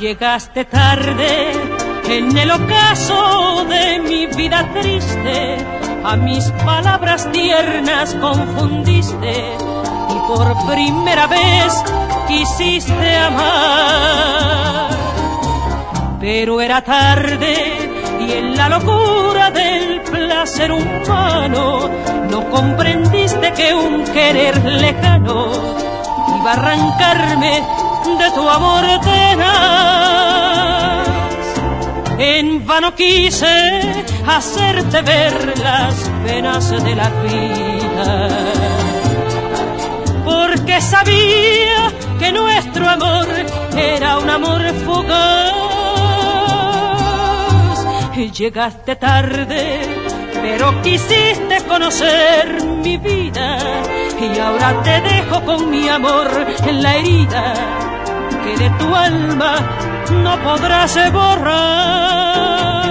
Llegaste tarde en el ocaso de mi vida triste, a mis palabras tiernas confundiste y por primera vez quisiste amar. Pero era tarde y en la locura del placer humano no comprendiste que un querer lejano iba a arrancarme de tu amor tenaz. En vano quise hacerte ver las penas de la vida, porque sabía que nuestro amor era un amor fugaz. Y llegaste tarde, pero quisiste conocer mi vida, y ahora te dejo con mi amor en la herida que de tu alma no podrás borrar.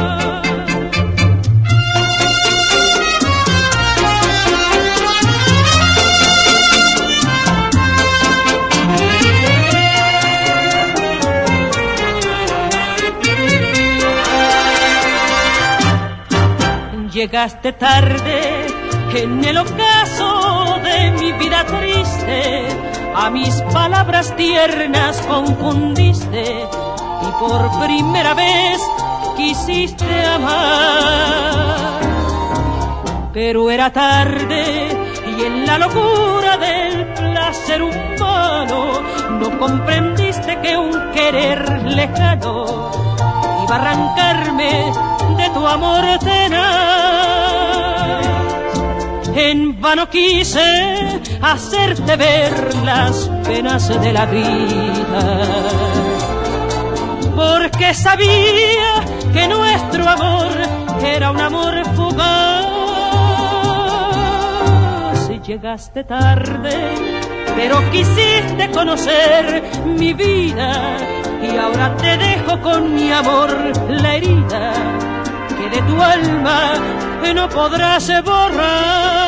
Llegaste tarde en el ocaso de mi vida triste, a mis palabras tiernas confundiste y por primera vez quisiste amar. Pero era tarde y en la locura del placer humano no comprendiste que un querer lejano iba a arrancarme de tu amor tenaz. En vano quise hacerte ver las penas de la vida, porque sabía que nuestro amor era un amor fugaz. Y llegaste tarde, pero quisiste conocer mi vida, y ahora te dejo con mi amor la herida que de tu alma no podrás borrar.